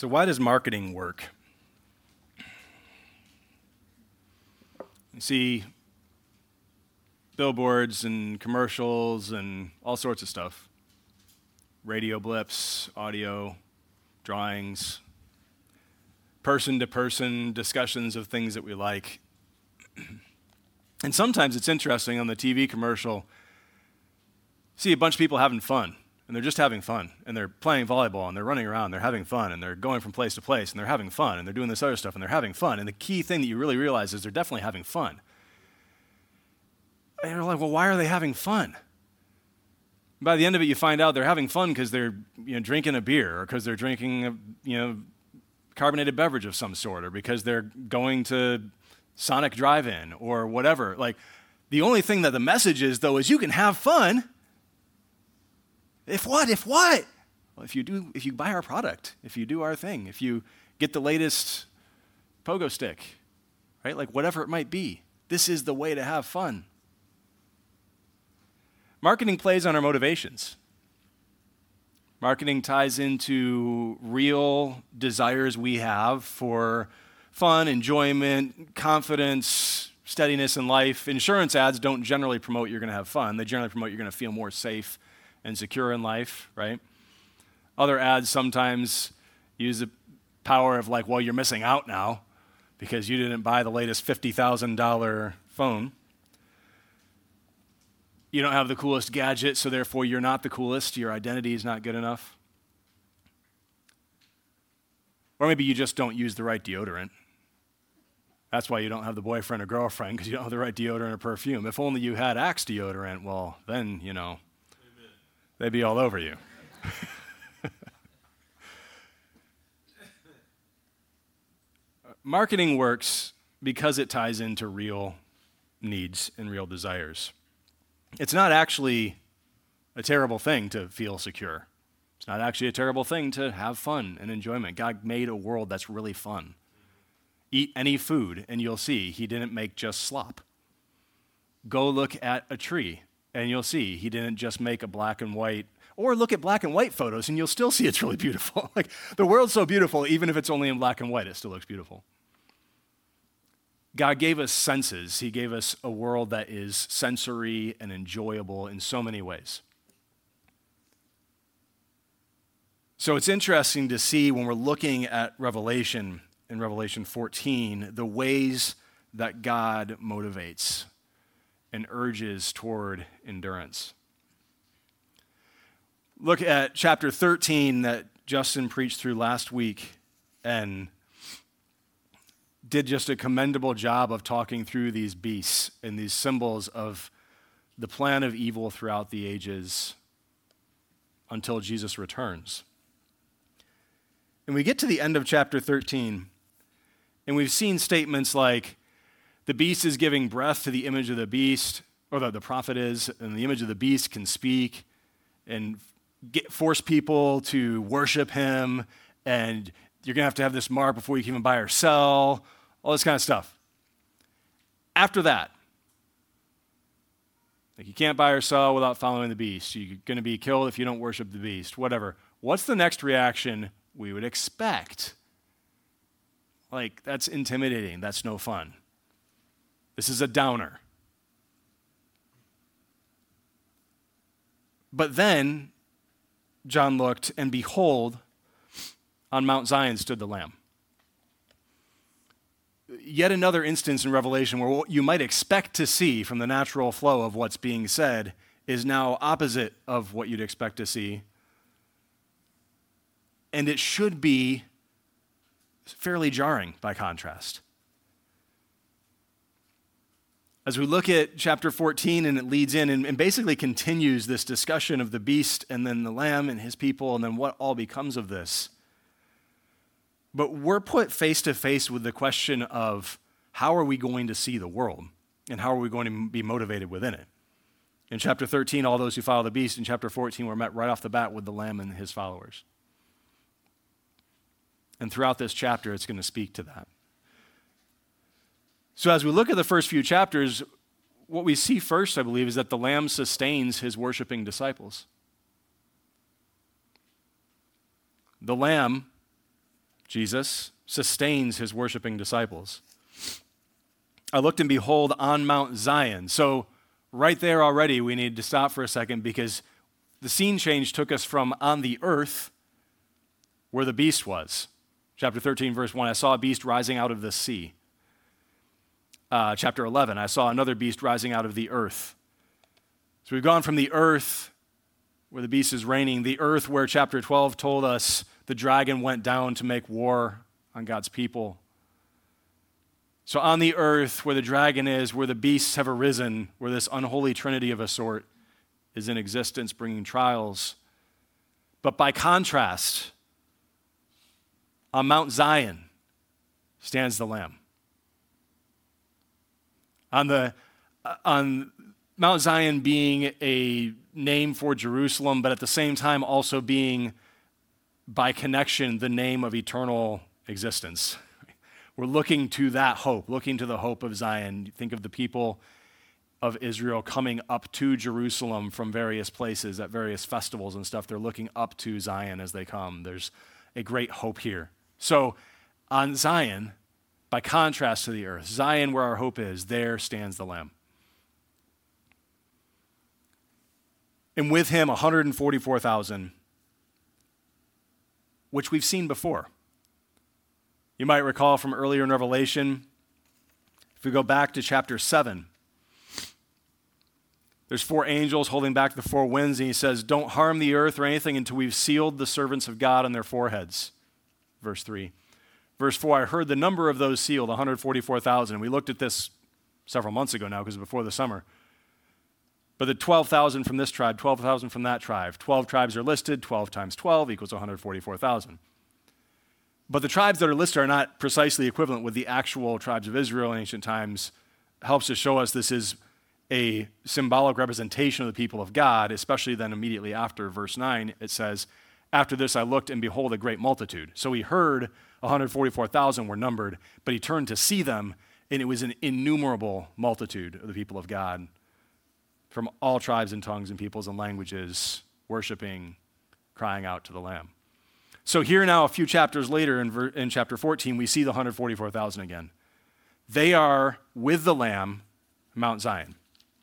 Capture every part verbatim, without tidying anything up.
So why does marketing work? You see billboards and commercials and all sorts of stuff. Radio blips, audio, drawings, person-to-person discussions of things that we like. And sometimes it's interesting on the T V commercial, see a bunch of people having fun, and they're just having fun, and they're playing volleyball, and they're running around, they're having fun, and they're going from place to place, and they're having fun, and they're doing this other stuff, and they're having fun. And the key thing that you really realize is they're definitely having fun. And you're like, well, why are they having fun? By the end of it, you find out they're having fun because they're you know, drinking a beer, or because they're drinking a you know, carbonated beverage of some sort, or because they're going to Sonic Drive-In, or whatever. Like, the only thing that the message is, though, is you can have fun. If what? If what? Well, if you do, if you buy our product, if you do our thing, if you get the latest pogo stick, right? Like, whatever it might be, this is the way to have fun. Marketing plays on our motivations. Marketing ties into real desires we have for fun, enjoyment, confidence, steadiness in life. Insurance ads don't generally promote you're going to have fun. They generally promote you're going to feel more safe and secure in life, right? Other ads sometimes use the power of like, well, you're missing out now because you didn't buy the latest fifty thousand dollars phone. You don't have the coolest gadget, so therefore you're not the coolest. Your identity is not good enough. Or maybe you just don't use the right deodorant. That's why you don't have the boyfriend or girlfriend, because you don't have the right deodorant or perfume. If only you had Axe deodorant, well, then, you know, Amen. They'd be all over you. Marketing works because it ties into real needs and real desires. It's not actually a terrible thing to feel secure. It's not actually a terrible thing to have fun and enjoyment. God made a world that's really fun. Eat any food and you'll see he didn't make just slop. Go look at a tree and you'll see he didn't just make a black and white, or look at black and white photos and you'll still see it's really beautiful. Like, the world's so beautiful, even if it's only in black and white, it still looks beautiful. God gave us senses. He gave us a world that is sensory and enjoyable in so many ways. So it's interesting to see when we're looking at Revelation, in Revelation fourteen, the ways that God motivates and urges toward endurance. Look at chapter thirteen that Justin preached through last week and did just a commendable job of talking through these beasts and these symbols of the plan of evil throughout the ages until Jesus returns. And we get to the end of chapter thirteen, and we've seen statements like, the beast is giving breath to the image of the beast, or the, the prophet is, and the image of the beast can speak and get, force people to worship him, and you're going to have to have this mark before you can even buy or sell, all this kind of stuff. After that, like, you can't buy or sell without following the beast. You're going to be killed if you don't worship the beast, whatever. What's the next reaction we would expect? Like, that's intimidating. That's no fun. This is a downer. But then John looked, and behold, on Mount Zion stood the Lamb. Yet another instance in Revelation where what you might expect to see from the natural flow of what's being said is now opposite of what you'd expect to see. And it should be fairly jarring by contrast. As we look at chapter fourteen, and it leads in and, and basically continues this discussion of the beast and then the Lamb and his people and then what all becomes of this. But we're put face to face with the question of how are we going to see the world and how are we going to be motivated within it? In chapter thirteen, all those who follow the beast. In chapter fourteen, we're met right off the bat with the Lamb and his followers. And throughout this chapter, it's going to speak to that. So as we look at the first few chapters, what we see first, I believe, is that the Lamb sustains his worshiping disciples. The Lamb Jesus, sustains his worshiping disciples. I looked and behold on Mount Zion. So right there already we need to stop for a second because the scene change took us from on the earth where the beast was. Chapter thirteen, verse one, I saw a beast rising out of the sea. Uh, chapter eleven, I saw another beast rising out of the earth. So we've gone from the earth where the beast is reigning, the earth where chapter twelve told us the dragon went down to make war on God's people. So on the earth where the dragon is, where the beasts have arisen, where this unholy trinity of a sort is in existence bringing trials. But by contrast, on Mount Zion stands the Lamb. On the on Mount Zion being a name for Jerusalem, but at the same time also being, by connection, the name of eternal existence. We're looking to that hope, looking to the hope of Zion. You think of the people of Israel coming up to Jerusalem from various places at various festivals and stuff. They're looking up to Zion as they come. There's a great hope here. So on Zion, by contrast to the earth, Zion where our hope is, there stands the Lamb. And with him, one hundred forty-four thousand, which we've seen before. You might recall from earlier in Revelation, if we go back to chapter seven, there's four angels holding back the four winds, and he says, don't harm the earth or anything until we've sealed the servants of God on their foreheads. Verse three. Verse four, I heard the number of those sealed, one hundred forty-four thousand. We looked at this several months ago now because it was before the summer. But the twelve thousand from this tribe, twelve thousand from that tribe. twelve tribes are listed, twelve times twelve equals one hundred forty-four thousand. But the tribes that are listed are not precisely equivalent with the actual tribes of Israel in ancient times. It helps to show us this is a symbolic representation of the people of God, especially then immediately after verse nine, it says, after this I looked and behold a great multitude. So he heard one hundred forty-four thousand were numbered, but he turned to see them, and it was an innumerable multitude of the people of God from all tribes and tongues and peoples and languages, worshiping, crying out to the Lamb. So here now, a few chapters later in, ver- in chapter fourteen, we see the one hundred forty-four thousand again. They are with the Lamb, Mount Zion.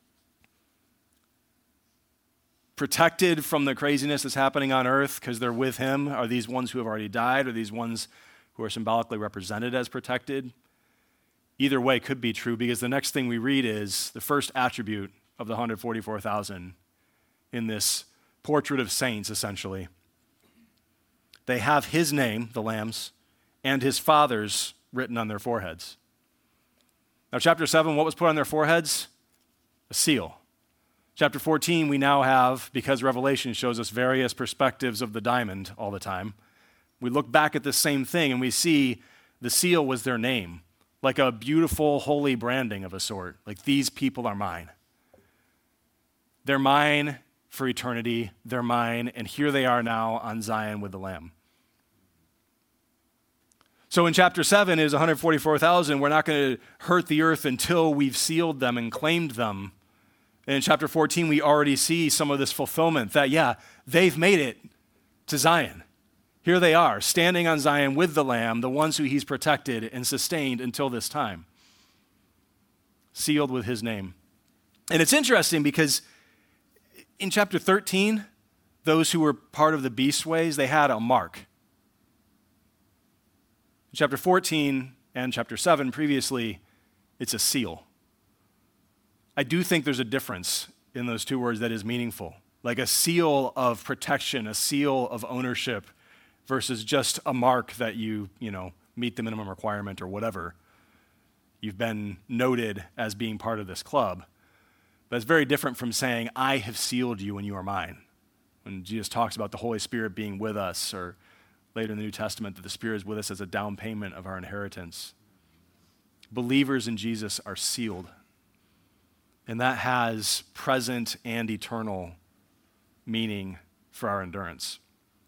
Protected from the craziness that's happening on earth because they're with him. Are these ones who have already died? Are these ones who are symbolically represented as protected? Either way could be true because the next thing we read is the first attribute of the one hundred forty-four thousand in this portrait of saints, essentially. They have his name, the Lamb's, and his Father's written on their foreheads. Now, chapter seven, what was put on their foreheads? A seal. Chapter fourteen, we now have, because Revelation shows us various perspectives of the diamond all the time, we look back at the same thing and we see the seal was their name, like a beautiful, holy branding of a sort, like these people are mine. They're mine for eternity, they're mine, and here they are now on Zion with the Lamb. So in chapter seven is one hundred forty-four thousand. We're not going to hurt the earth until we've sealed them and claimed them. And in chapter fourteen, we already see some of this fulfillment that, yeah, they've made it to Zion. Here they are, standing on Zion with the Lamb, the ones who he's protected and sustained until this time. Sealed with his name. And it's interesting because in chapter thirteen, those who were part of the beast ways, they had a mark. In chapter fourteen and chapter seven previously, it's a seal. I do think there's a difference in those two words that is meaningful. Like a seal of protection, a seal of ownership versus just a mark that you, you know, meet the minimum requirement or whatever. You've been noted as being part of this club. But it's very different from saying, I have sealed you and you are mine. When Jesus talks about the Holy Spirit being with us, or later in the New Testament that the Spirit is with us as a down payment of our inheritance. Believers in Jesus are sealed. And that has present and eternal meaning for our endurance.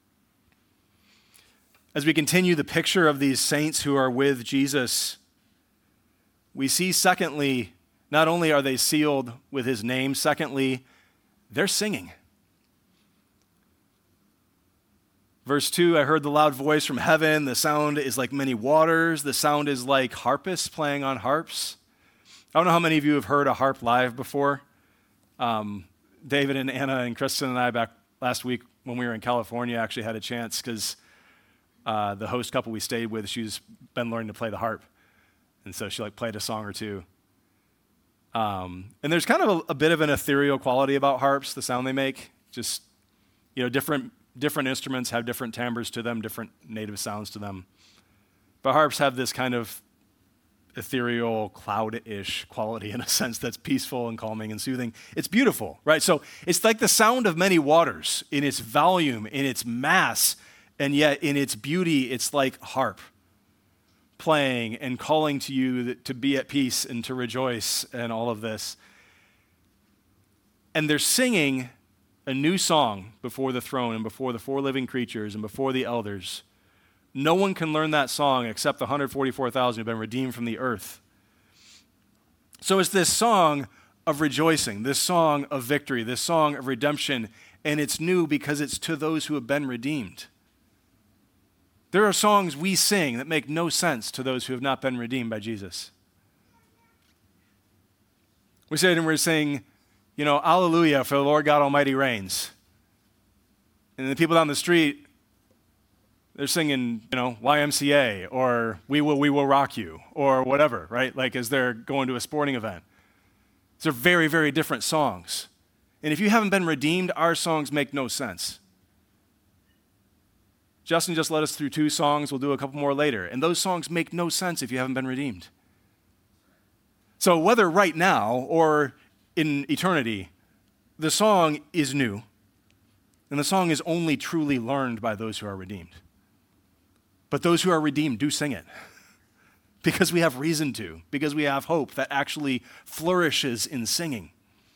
As we continue the picture of these saints who are with Jesus, we see, secondly, not only are they sealed with his name, secondly, they're singing. Verse two, I heard the loud voice from heaven. The sound is like many waters. The sound is like harpists playing on harps. I don't know how many of you have heard a harp live before. Um, David and Anna and Kristen and I back last week when we were in California actually had a chance because uh, the host couple we stayed with, she's been learning to play the harp. And so she like played a song or two. Um, and there's kind of a, a bit of an ethereal quality about harps, the sound they make. Just, you know, different different instruments have different timbres to them, different native sounds to them. But harps have this kind of ethereal, cloud-ish quality in a sense that's peaceful and calming and soothing. It's beautiful, right? So it's like the sound of many waters in its volume, in its mass, and yet in its beauty, it's like harp playing and calling to you to be at peace and to rejoice and all of this. And they're singing a new song before the throne and before the four living creatures and before the elders. No one can learn that song except the one hundred forty-four thousand who have been redeemed from the earth. So it's this song of rejoicing, this song of victory, this song of redemption, and it's new because it's to those who have been redeemed. There are songs we sing that make no sense to those who have not been redeemed by Jesus. We said and we're saying, you know, Alleluia, for the Lord God Almighty reigns. And the people down the street, they're singing, you know, Y M C A or We Will, We Will Rock You or whatever, right? Like as they're going to a sporting event. These are very, very different songs. And if you haven't been redeemed, our songs make no sense. Justin just led us through two songs. We'll do a couple more later. And those songs make no sense if you haven't been redeemed. So whether right now or in eternity, the song is new. And the song is only truly learned by those who are redeemed. But those who are redeemed do sing it. Because we have reason to. Because we have hope that actually flourishes in singing.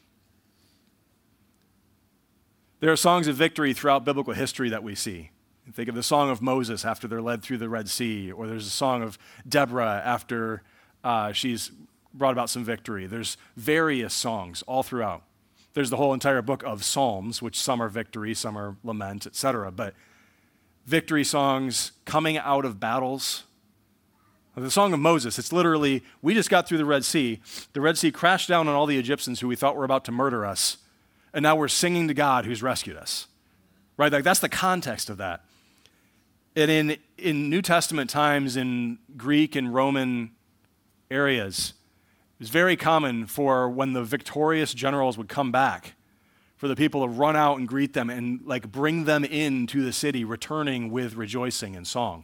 There are songs of victory throughout biblical history that we see. Think of the song of Moses after they're led through the Red Sea, or there's a song of Deborah after uh, she's brought about some victory. There's various songs all throughout. There's the whole entire book of Psalms, which some are victory, some are lament, et cetera. But victory songs coming out of battles. The Song of Moses, it's literally, we just got through the Red Sea. The Red Sea crashed down on all the Egyptians who we thought were about to murder us. And now we're singing to God who's rescued us. Right? Like that's the context of that. And in, in New Testament times, in Greek and Roman areas, it was very common for when the victorious generals would come back, for the people to run out and greet them and like bring them into the city, returning with rejoicing and song.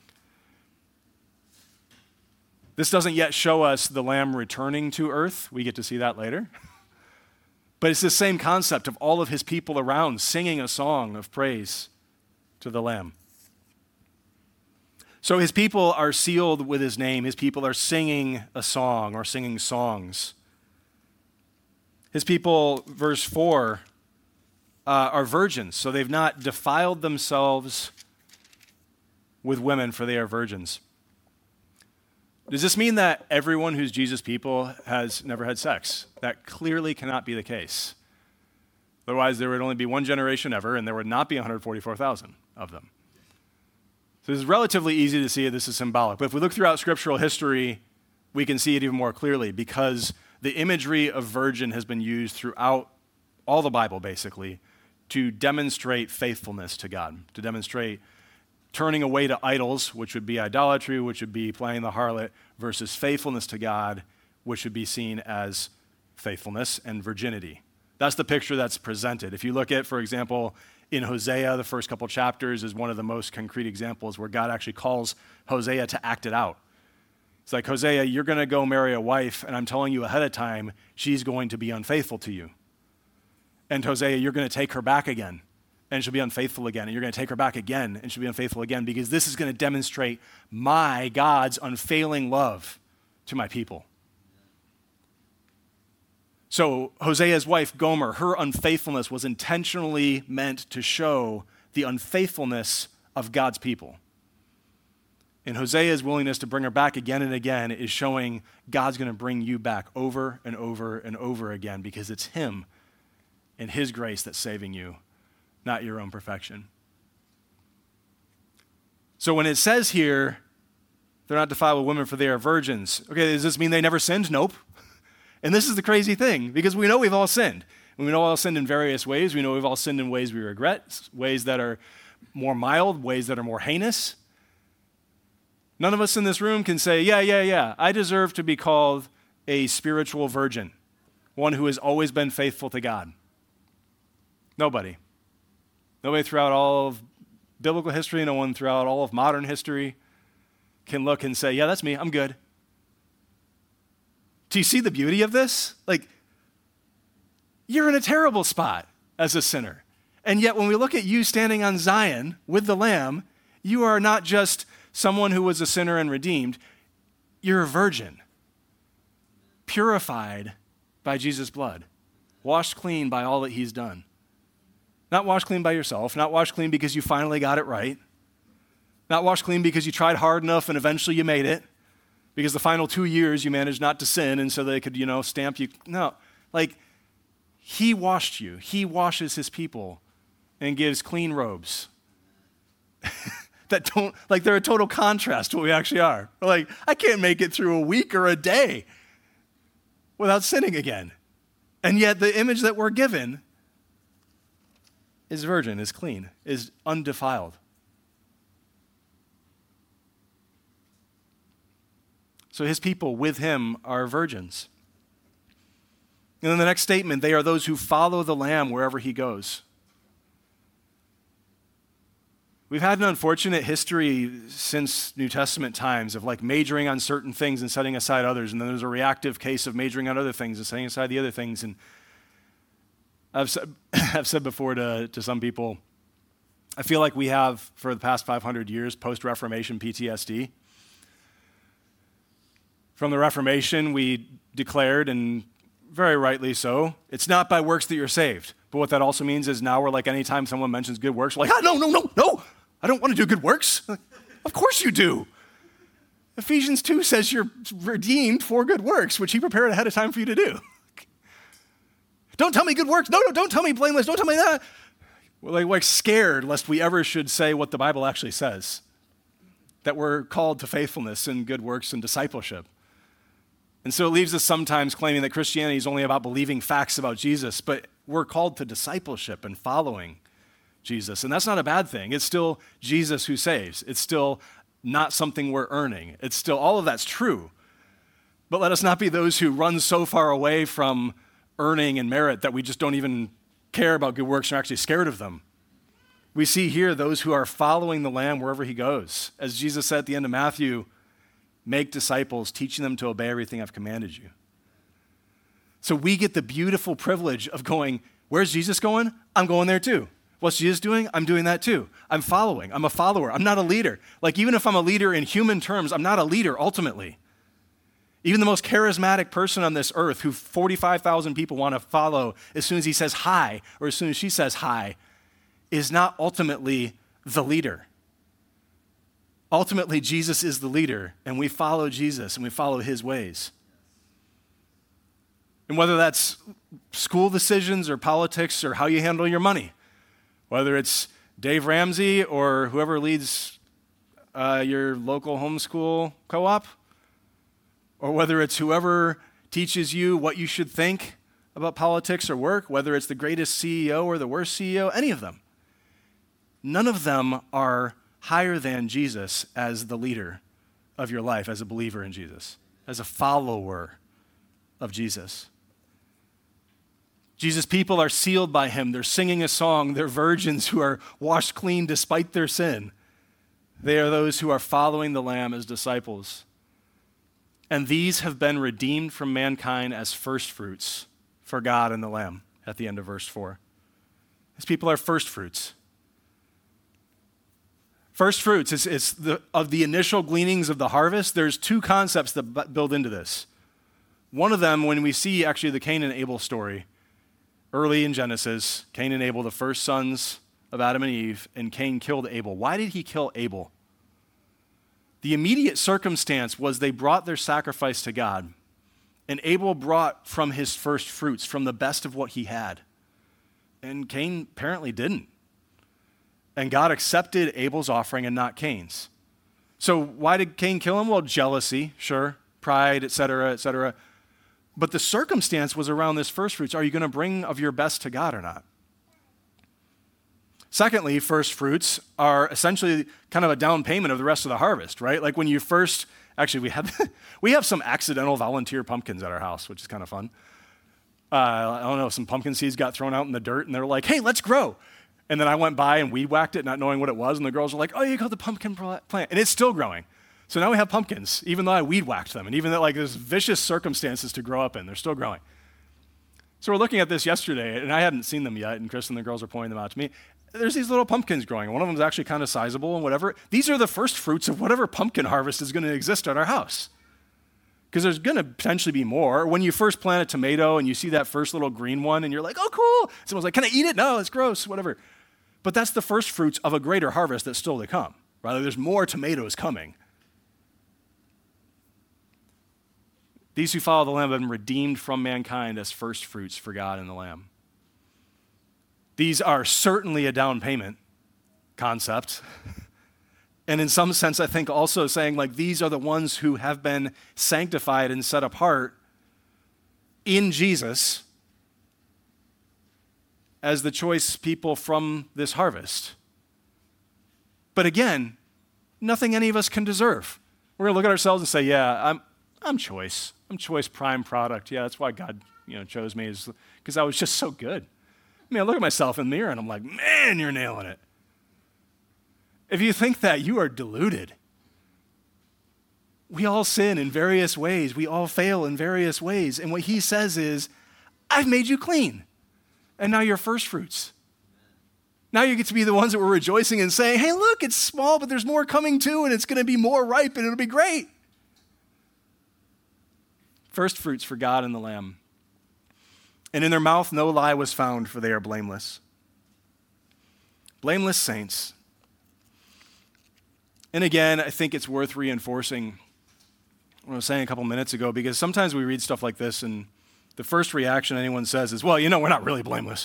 This doesn't yet show us the Lamb returning to earth. We get to see that later. But it's the same concept of all of his people around singing a song of praise to the Lamb. So his people are sealed with his name. His people are singing a song or singing songs. His people, verse four, uh, are virgins. So they've not defiled themselves with women, for they are virgins. Does this mean that everyone who's Jesus' people has never had sex? That clearly cannot be the case. Otherwise, there would only be one generation ever, and there would not be one hundred forty-four thousand of them. So it's relatively easy to see this is symbolic. But if we look throughout scriptural history, we can see it even more clearly because the imagery of virgin has been used throughout all the Bible, basically, to demonstrate faithfulness to God, to demonstrate turning away to idols, which would be idolatry, which would be playing the harlot, versus faithfulness to God, which would be seen as faithfulness and virginity. That's the picture that's presented. If you look at, for example, in Hosea, the first couple chapters is one of the most concrete examples where God actually calls Hosea to act it out. It's like, Hosea, you're going to go marry a wife, and I'm telling you ahead of time, she's going to be unfaithful to you. And Hosea, you're going to take her back again, and she'll be unfaithful again, and you're going to take her back again, and she'll be unfaithful again, because this is going to demonstrate my, God's, unfailing love to my people. So Hosea's wife, Gomer, her unfaithfulness was intentionally meant to show the unfaithfulness of God's people. And Hosea's willingness to bring her back again and again is showing God's going to bring you back over and over and over again because it's him and his grace that's saving you, not your own perfection. So when it says here, they're not defiled with women for they are virgins. Okay, does this mean they never sinned? Nope. And this is the crazy thing, because we know we've all sinned. And we know we've all sinned in various ways. We know we've all sinned in ways we regret, ways that are more mild, ways that are more heinous. None of us in this room can say, yeah, yeah, yeah, I deserve to be called a spiritual virgin, one who has always been faithful to God. Nobody. Nobody throughout all of biblical history, no one throughout all of modern history can look and say, yeah, that's me, I'm good. Do you see the beauty of this? Like, you're in a terrible spot as a sinner. And yet when we look at you standing on Zion with the Lamb, you are not just someone who was a sinner and redeemed. You're a virgin, purified by Jesus' blood, washed clean by all that he's done. Not washed clean by yourself, not washed clean because you finally got it right, not washed clean because you tried hard enough and eventually you made it, because the final two years you managed not to sin and so they could, you know, stamp you. No, like, he washed you. He washes his people and gives clean robes that don't, like, they're a total contrast to what we actually are. We're like, I can't make it through a week or a day without sinning again. And yet the image that we're given is virgin, is clean, is undefiled. So his people with him are virgins. And then the next statement, they are those who follow the Lamb wherever he goes. We've had an unfortunate history since New Testament times of like majoring on certain things and setting aside others. And then there's a reactive case of majoring on other things and setting aside the other things. And I've said, I've said before to, to some people, I feel like we have, for the past five hundred years, post-Reformation P T S D. From the Reformation, we declared, and very rightly so, it's not by works that you're saved. But what that also means is now we're like, anytime someone mentions good works, we're like, ah, no, no, no, no, I don't want to do good works. Like, of course you do. Ephesians two says you're redeemed for good works, which he prepared ahead of time for you to do. Don't tell me good works. No, no, don't tell me blameless. Don't tell me that. We're like, like scared lest we ever should say what the Bible actually says, that we're called to faithfulness and good works and discipleship. And so it leaves us sometimes claiming that Christianity is only about believing facts about Jesus, but we're called to discipleship and following Jesus. And that's not a bad thing. It's still Jesus who saves. It's still not something we're earning. It's still, all of that's true. But let us not be those who run so far away from earning and merit that we just don't even care about good works and are actually scared of them. We see here those who are following the Lamb wherever he goes. As Jesus said at the end of Matthew, make disciples, teaching them to obey everything I've commanded you. So we get the beautiful privilege of going, where's Jesus going? I'm going there too. What's Jesus doing? I'm doing that too. I'm following. I'm a follower. I'm not a leader. Like, even if I'm a leader in human terms, I'm not a leader ultimately. Even the most charismatic person on this earth who forty-five thousand people want to follow as soon as he says hi or as soon as she says hi is not ultimately the leader. Ultimately, Jesus is the leader, and we follow Jesus, and we follow his ways. And whether that's school decisions or politics or how you handle your money, whether it's Dave Ramsey or whoever leads uh, your local homeschool co-op, or whether it's whoever teaches you what you should think about politics or work, whether it's the greatest C E O or the worst C E O, any of them. None of them are higher than Jesus as the leader of your life, as a believer in Jesus, as a follower of Jesus. Jesus' people are sealed by him. They're singing a song. They're virgins who are washed clean despite their sin. They are those who are following the Lamb as disciples. And these have been redeemed from mankind as first fruits for God and the Lamb at the end of verse four. His people are first fruits. First fruits, it's, it's the, of the initial gleanings of the harvest. There's two concepts that build into this. One of them, when we see actually the Cain and Abel story, early in Genesis, Cain and Abel, the first sons of Adam and Eve, and Cain killed Abel. Why did he kill Abel? The immediate circumstance was they brought their sacrifice to God, and Abel brought from his first fruits, from the best of what he had. And Cain apparently didn't. And God accepted Abel's offering and not Cain's. So why did Cain kill him? Well, jealousy, sure, pride, et cetera, et cetera. But the circumstance was around this first fruits. Are you going to bring of your best to God or not? Secondly, first fruits are essentially kind of a down payment of the rest of the harvest, right? Like when you first, actually we have, we have some accidental volunteer pumpkins at our house, which is kind of fun. Uh, I don't know, some pumpkin seeds got thrown out in the dirt and they're like, hey, let's grow. And then I went by and weed whacked it, not knowing what it was. And the girls were like, oh, you got the pumpkin plant. And it's still growing. So now we have pumpkins, even though I weed whacked them. And even though like there's vicious circumstances to grow up in, they're still growing. So we're looking at this yesterday, and I hadn't seen them yet, and Chris and the girls are pointing them out to me. There's these little pumpkins growing. One of them is actually kind of sizable and whatever. These are the first fruits of whatever pumpkin harvest is going to exist at our house. Because there's going to potentially be more. When you first plant a tomato and you see that first little green one, and you're like, oh, cool. Someone's like, can I eat it? No, it's gross, whatever. But that's the first fruits of a greater harvest that's still to come. Rather, there's more tomatoes coming. These who follow the Lamb have been redeemed from mankind as first fruits for God and the Lamb. These are certainly a down payment concept. And in some sense, I think also saying like these are the ones who have been sanctified and set apart in Jesus as the choice people from this harvest. But again, nothing any of us can deserve. We're going to look at ourselves and say, yeah, I'm I'm choice. I'm choice prime product. Yeah, that's why God, you know, chose me, is because I was just so good. I mean, I look at myself in the mirror and I'm like, man, you're nailing it. If you think that, you are deluded. We all sin in various ways. We all fail in various ways. And what he says is, I've made you clean. And now you're first fruits. Now you get to be the ones that were rejoicing and saying, hey, look, it's small, but there's more coming too, and it's going to be more ripe, and it'll be great. First fruits for God and the Lamb. And in their mouth no lie was found, for they are blameless. Blameless saints. And again, I think it's worth reinforcing what I was saying a couple minutes ago, because sometimes we read stuff like this and the first reaction anyone says is, well, you know, we're not really blameless.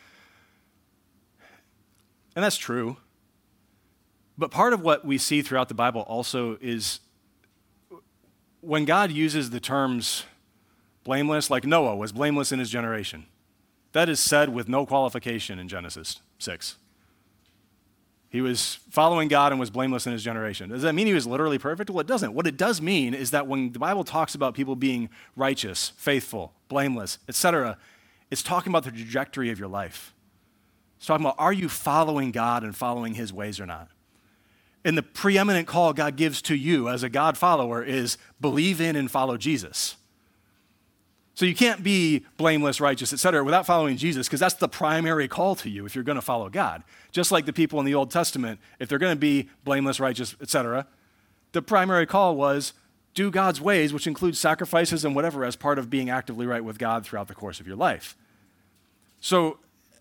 And that's true. But part of what we see throughout the Bible also is when God uses the terms blameless, like Noah was blameless in his generation, that is said with no qualification in Genesis six. He was following God and was blameless in his generation. Does that mean he was literally perfect? Well, it doesn't. What it does mean is that when the Bible talks about people being righteous, faithful, blameless, et cetera, it's talking about the trajectory of your life. It's talking about, are you following God and following his ways or not? And the preeminent call God gives to you as a God follower is believe in and follow Jesus. So you can't be blameless, righteous, et cetera, without following Jesus, because that's the primary call to you if you're going to follow God. Just like the people in the Old Testament, if they're going to be blameless, righteous, et cetera, the primary call was do God's ways, which includes sacrifices and whatever, as part of being actively right with God throughout the course of your life. So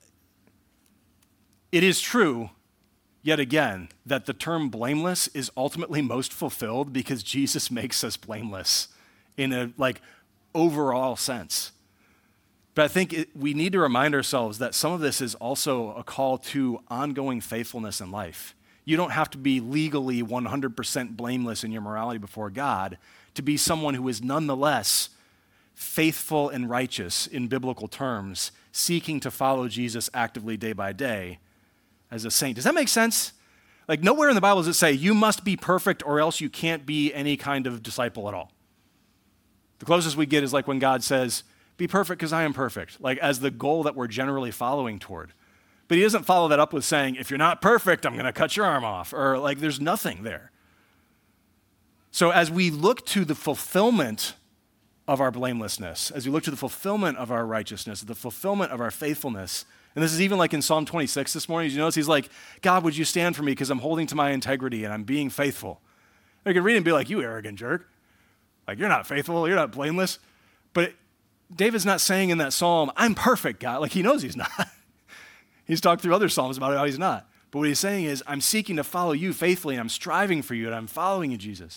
it is true, yet again, that the term blameless is ultimately most fulfilled because Jesus makes us blameless in a like overall sense. But I think it, we need to remind ourselves that some of this is also a call to ongoing faithfulness in life. You don't have to be legally one hundred percent blameless in your morality before God to be someone who is nonetheless faithful and righteous in biblical terms, seeking to follow Jesus actively day by day as a saint. Does that make sense? Like nowhere in the Bible does it say you must be perfect or else you can't be any kind of disciple at all. The closest we get is like when God says, be perfect because I am perfect, like as the goal that we're generally following toward. But he doesn't follow that up with saying, if you're not perfect, I'm going to cut your arm off, or like there's nothing there. So as we look to the fulfillment of our blamelessness, as we look to the fulfillment of our righteousness, the fulfillment of our faithfulness, and this is even like in Psalm twenty-six this morning, you notice he's like, God, would you stand for me because I'm holding to my integrity and I'm being faithful. I could read and be like, you arrogant jerk. Like, you're not faithful, you're not blameless. But David's not saying in that psalm, I'm perfect, God. Like, he knows he's not. He's talked through other psalms about how he's not. But what he's saying is, I'm seeking to follow you faithfully, and I'm striving for you, and I'm following you, Jesus.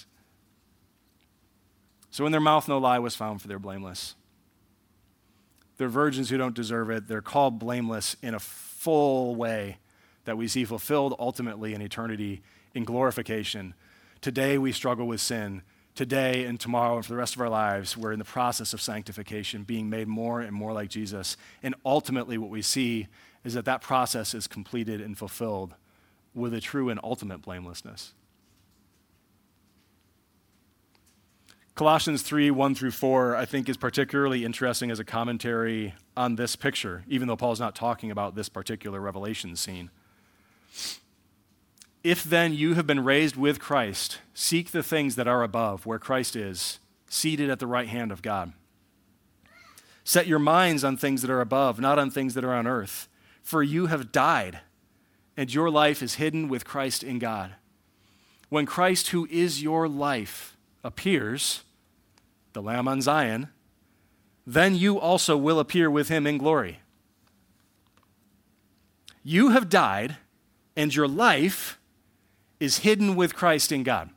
So in their mouth no lie was found, for they're blameless. They're virgins who don't deserve it. They're called blameless in a full way. that we see fulfilled ultimately in eternity in glorification. Today we struggle with sin. Today and tomorrow and for the rest of our lives, we're in the process of sanctification, being made more and more like Jesus. And ultimately what we see is that that process is completed and fulfilled with a true and ultimate blamelessness. Colossians three, one through four, I think is particularly interesting as a commentary on this picture, even though Paul's not talking about this particular Revelation scene. If then you have been raised with Christ, seek the things that are above, where Christ is, seated at the right hand of God. Set your minds on things that are above, not on things that are on earth. For you have died, and your life is hidden with Christ in God. When Christ, who is your life, appears, the Lamb on Zion, then you also will appear with him in glory. You have died, and your life is hidden with Christ in God.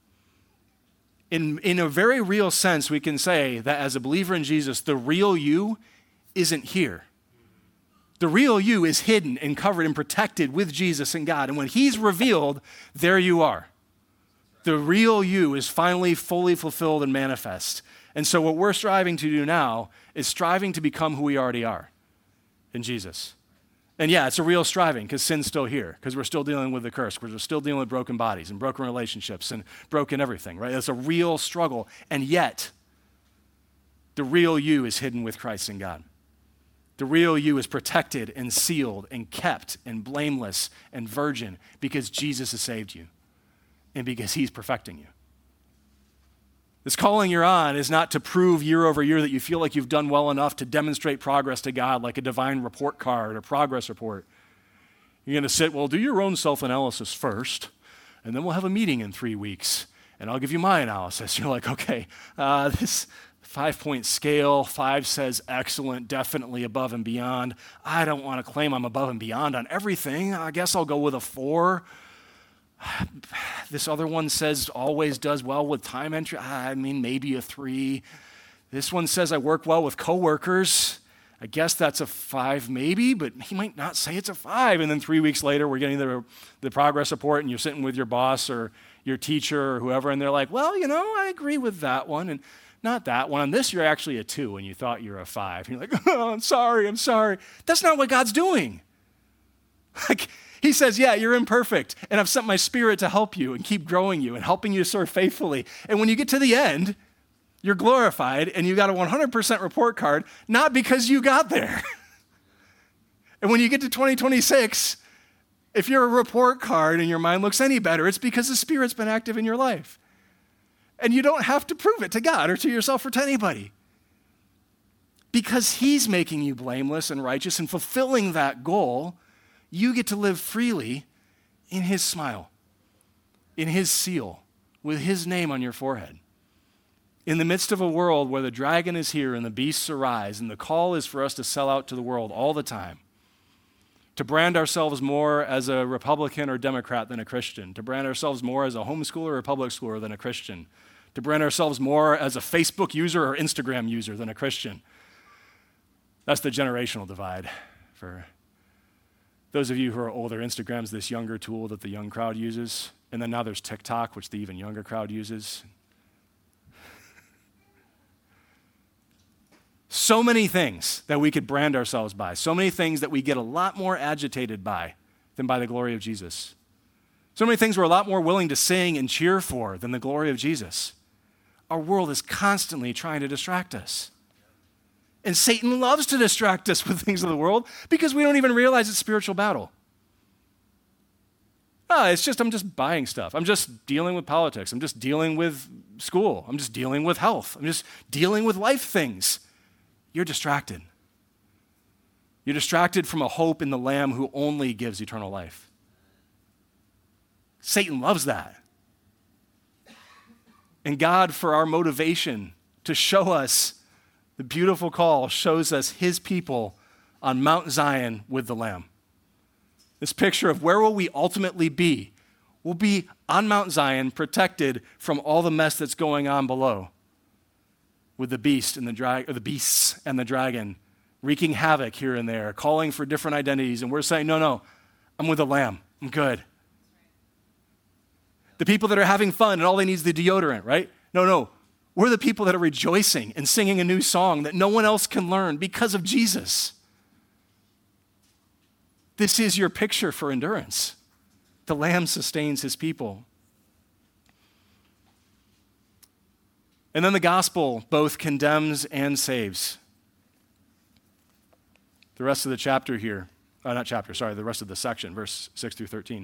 In, in a very real sense, we can say that as a believer in Jesus, the real you isn't here. The real you is hidden and covered and protected with Jesus and God. And when he's revealed, there you are. The real you is finally fully fulfilled and manifest. And so what we're striving to do now is striving to become who we already are in Jesus. And yeah, it's a real striving because sin's still here, because we're still dealing with the curse, because we're still dealing with broken bodies and broken relationships and broken everything, right? It's a real struggle. And yet, the real you is hidden with Christ in God. The real you is protected and sealed and kept and blameless and virgin because Jesus has saved you and because he's perfecting you. This calling you're on is not to prove year over year that you feel like you've done well enough to demonstrate progress to God like a divine report card or progress report. You're going to sit, well, do your own self-analysis first, and then we'll have a meeting in three weeks, and I'll give you my analysis. You're like, okay, uh, this five-point scale, five says excellent, definitely above and beyond. I don't want to claim I'm above and beyond on everything. I guess I'll go with a four. This other one says always does well with time entry. I mean, maybe a three. This one says I work well with coworkers. I guess that's a five maybe, but he might not say it's a five. And then three weeks later, we're getting the, the progress report and you're sitting with your boss or your teacher or whoever, and they're like, well, you know, I agree with that one and not that one. On this, you're actually a two and you thought you were a five. And you're like, oh, I'm sorry, I'm sorry. That's not what God's doing. Like, he says, yeah, you're imperfect, and I've sent my spirit to help you and keep growing you and helping you to serve faithfully. And when you get to the end, you're glorified, and you got a one hundred percent report card, not because you got there. And when you get to twenty twenty-six, if your report card and your mind looks any better, it's because the Spirit's been active in your life. And you don't have to prove it to God or to yourself or to anybody. Because he's making you blameless and righteous and fulfilling that goal, you get to live freely in his smile, in his seal, with his name on your forehead. In the midst of a world where the dragon is here and the beasts arise, and the call is for us to sell out to the world all the time, to brand ourselves more as a Republican or Democrat than a Christian, to brand ourselves more as a homeschooler or public schooler than a Christian, to brand ourselves more as a Facebook user or Instagram user than a Christian. That's the generational divide. For those of you who are older, Instagram's this younger tool that the young crowd uses, and then now there's TikTok, which the even younger crowd uses. So many things that we could brand ourselves by, so many things that we get a lot more agitated by than by the glory of Jesus. So many things we're a lot more willing to sing and cheer for than the glory of Jesus. Our world is constantly trying to distract us. And Satan loves to distract us with things of the world because we don't even realize it's spiritual battle. Oh, it's just, I'm just buying stuff. I'm just dealing with politics. I'm just dealing with school. I'm just dealing with health. I'm just dealing with life things. You're distracted. You're distracted from a hope in the Lamb who only gives eternal life. Satan loves that. And God, for our motivation to show us the beautiful call, shows us his people on Mount Zion with the Lamb. This picture of where will we ultimately be? We'll be on Mount Zion, protected from all the mess that's going on below, with the beast and the dra- or the beasts and the dragon wreaking havoc here and there, calling for different identities. And we're saying, no, no, I'm with the Lamb. I'm good. The people that are having fun and all they need is the deodorant, right? No, no. We're the people that are rejoicing and singing a new song that no one else can learn because of Jesus. This is your picture for endurance. The Lamb sustains his people. And then the gospel both condemns and saves. The rest of the chapter here, uh, not chapter, sorry, the rest of the section, verse six through thirteen.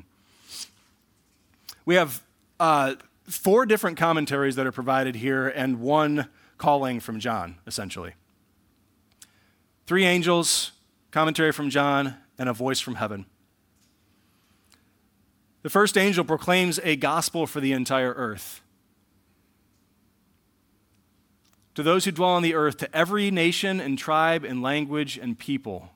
We have uh, four different commentaries that are provided here and one calling from John, essentially. Three angels, commentary from John, and a voice from heaven. The first angel proclaims a gospel for the entire earth. To those who dwell on the earth, to every nation and tribe and language and people.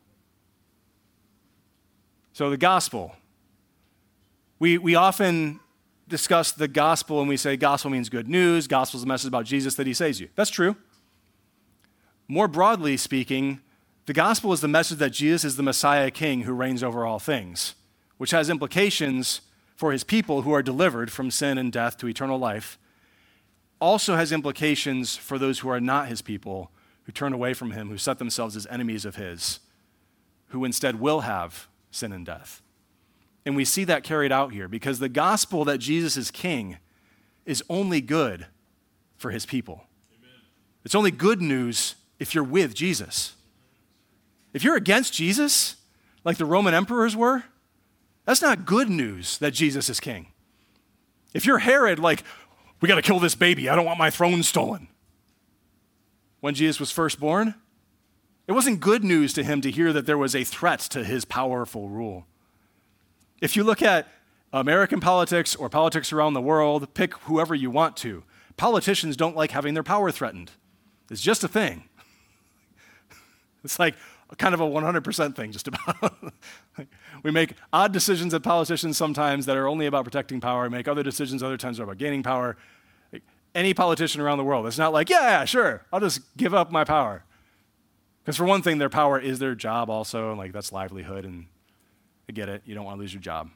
So the gospel. We, we often discuss the gospel and we say gospel means good news. Gospel is a message about Jesus that he saves you. That's true. More broadly speaking, the gospel is the message that Jesus is the Messiah King who reigns over all things, which has implications for his people who are delivered from sin and death to eternal life. Also has implications for those who are not his people, who turn away from him, who set themselves as enemies of his, who instead will have sin and death. And we see that carried out here because the gospel that Jesus is king is only good for his people. Amen. It's only good news if you're with Jesus. If you're against Jesus, like the Roman emperors were, that's not good news that Jesus is king. If you're Herod, like, we got to kill this baby. I don't want my throne stolen. When Jesus was first born, it wasn't good news to him to hear that there was a threat to his powerful rule. If you look at American politics or politics around the world, pick whoever you want to. Politicians don't like having their power threatened. It's just a thing. It's like kind of a one hundred percent thing just about. We make odd decisions as politicians sometimes that are only about protecting power. We make other decisions other times that are about gaining power. Any politician around the world, it's not like, yeah, yeah, sure, I'll just give up my power. Because for one thing, their power is their job also, and like that's livelihood, and I get it, you don't want to lose your job.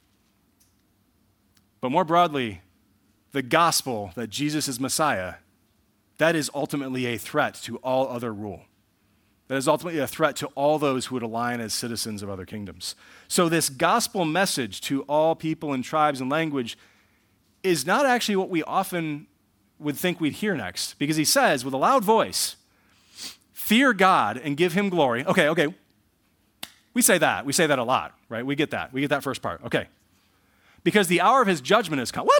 But more broadly, the gospel that Jesus is Messiah, that is ultimately a threat to all other rule. That is ultimately a threat to all those who would align as citizens of other kingdoms. So this gospel message to all people and tribes and language is not actually what we often would think we'd hear next, because he says with a loud voice, fear God and give him glory. Okay, okay, we say that. We say that a lot, right? We get that. We get that first part. Okay. Because the hour of his judgment has come. What?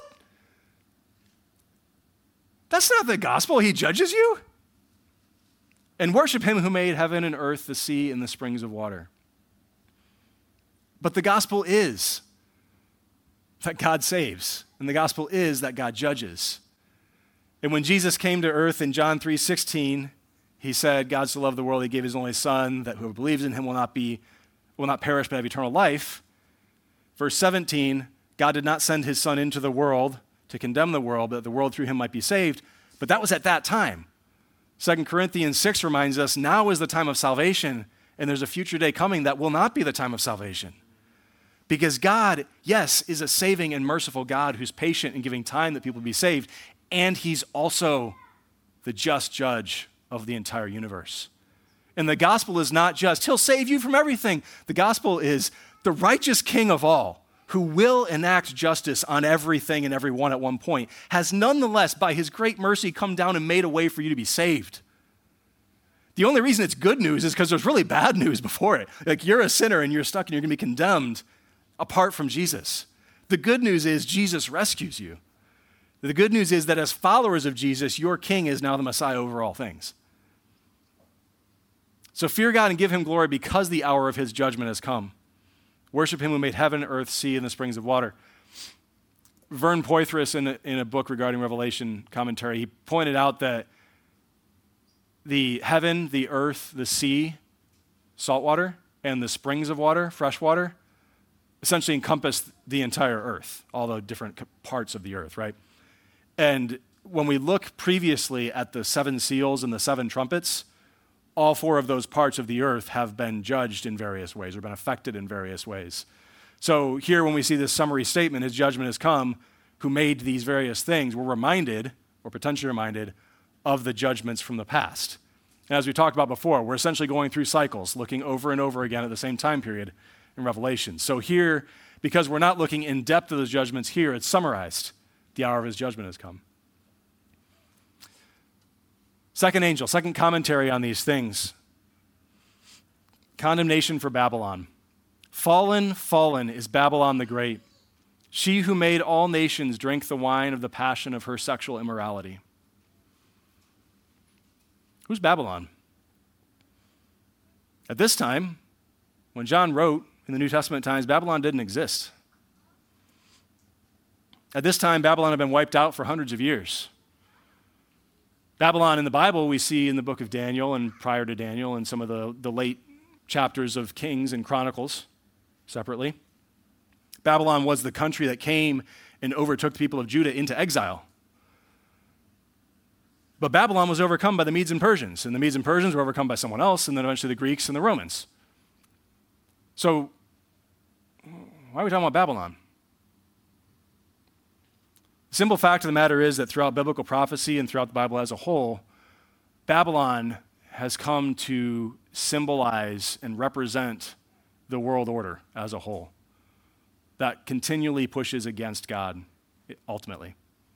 That's not the gospel. He judges you? And worship him who made heaven and earth, the sea, and the springs of water. But the gospel is that God saves, and the gospel is that God judges. And when Jesus came to earth in John three sixteen, he said, God so loved the world, he gave his only son, that whoever believes in him will not be, will not perish but have eternal life. Verse seventeen, God did not send his son into the world to condemn the world, but that the world through him might be saved. But that was at that time. Second Corinthians six reminds us, now is the time of salvation, and there's a future day coming that will not be the time of salvation. Because God, yes, is a saving and merciful God who's patient in giving time that people be saved, and he's also the just judge of the entire universe. And the gospel is not just, he'll save you from everything. The gospel is the righteous king of all, who will enact justice on everything and everyone at one point, has nonetheless, by his great mercy, come down and made a way for you to be saved. The only reason it's good news is because there's really bad news before it. Like, you're a sinner and you're stuck and you're going to be condemned apart from Jesus. The good news is Jesus rescues you. The good news is that as followers of Jesus, your king is now the Messiah over all things. So fear God and give him glory because the hour of his judgment has come. Worship him who made heaven, earth, sea, and the springs of water. Vern Poythress, in a, in a book regarding Revelation commentary, he pointed out that the heaven, the earth, the sea, salt water, and the springs of water, fresh water, essentially encompass the entire earth, all the different parts of the earth, right? And when we look previously at the seven seals and the seven trumpets, all four of those parts of the earth have been judged in various ways or been affected in various ways. So here when we see this summary statement, his judgment has come, who made these various things, we're reminded, or potentially reminded, of the judgments from the past. And as we talked about before, we're essentially going through cycles, looking over and over again at the same time period in Revelation. So here, because we're not looking in depth of those judgments here, it's summarized. The hour of his judgment has come. Second angel, second commentary on these things. Condemnation for Babylon. Fallen, fallen is Babylon the Great. She who made all nations drink the wine of the passion of her sexual immorality. Who's Babylon? At this time, when John wrote in the New Testament times, Babylon didn't exist. At this time, Babylon had been wiped out for hundreds of years. Babylon in the Bible we see in the book of Daniel and prior to Daniel and some of the, the late chapters of Kings and Chronicles separately. Babylon was the country that came and overtook the people of Judah into exile. But Babylon was overcome by the Medes and Persians, and the Medes and Persians were overcome by someone else, and then eventually the Greeks and the Romans. So, why are we talking about Babylon? The simple fact of the matter is that throughout biblical prophecy and throughout the Bible as a whole, Babylon has come to symbolize and represent the world order as a whole that continually pushes against God, ultimately.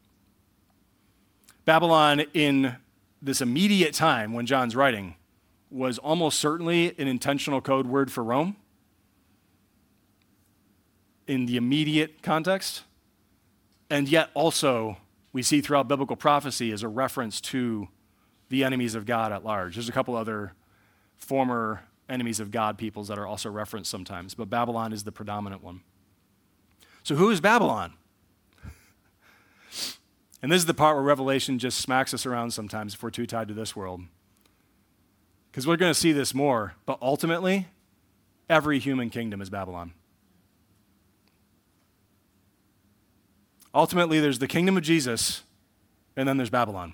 Babylon, in this immediate time when John's writing, was almost certainly an intentional code word for Rome in the immediate context. And yet also, we see throughout biblical prophecy as a reference to the enemies of God at large. There's a couple other former enemies of God peoples that are also referenced sometimes, but Babylon is the predominant one. So who is Babylon? And this is the part where Revelation just smacks us around sometimes if we're too tied to this world. Because we're going to see this more, but ultimately, every human kingdom is Babylon. Ultimately, there's the kingdom of Jesus, and then there's Babylon.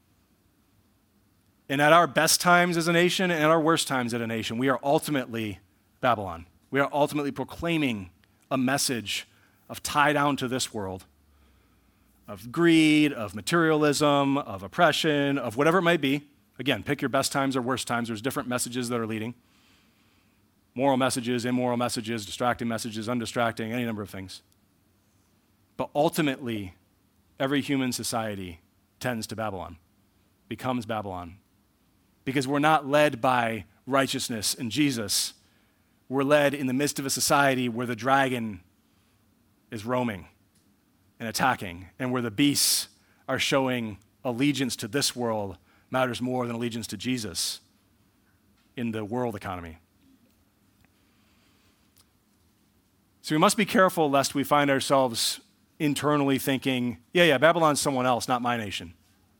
And at our best times as a nation and at our worst times as a nation, we are ultimately Babylon. We are ultimately proclaiming a message of tie down to this world, of greed, of materialism, of oppression, of whatever it might be. Again, pick your best times or worst times. There's different messages that are leading. Moral messages, immoral messages, distracting messages, undistracting, any number of things. But ultimately, every human society tends to Babylon, becomes Babylon. Because we're not led by righteousness and Jesus. We're led in the midst of a society where the dragon is roaming and attacking, and where the beasts are showing allegiance to this world matters more than allegiance to Jesus in the world economy. So we must be careful lest we find ourselves internally thinking, yeah, yeah, Babylon's someone else, not my nation.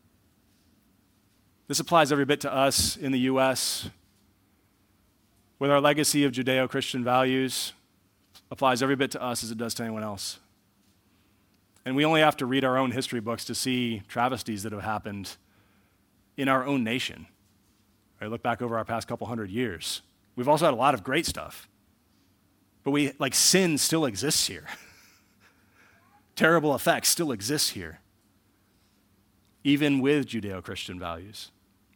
This applies every bit to us in the U S with our legacy of Judeo-Christian values, applies every bit to us as it does to anyone else. And we only have to read our own history books to see travesties that have happened in our own nation. I look back over our past couple hundred years. We've also had a lot of great stuff. But we, like, sin still exists here. Terrible effects still exist here, even with Judeo-Christian values.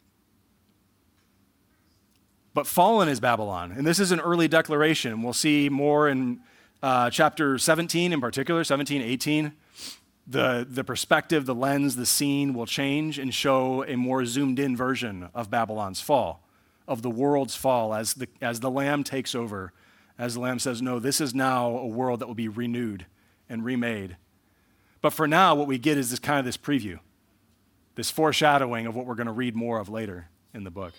But fallen is Babylon, and this is an early declaration. We'll see more in uh, chapter seventeen in particular, seventeen, eighteen. The, the perspective, the lens, the scene will change and show a more zoomed-in version of Babylon's fall, of the world's fall as the, as the Lamb takes over, as the Lamb says, no, this is now a world that will be renewed and remade. But for now, what we get is this kind of this preview, this foreshadowing of what we're going to read more of later in the book.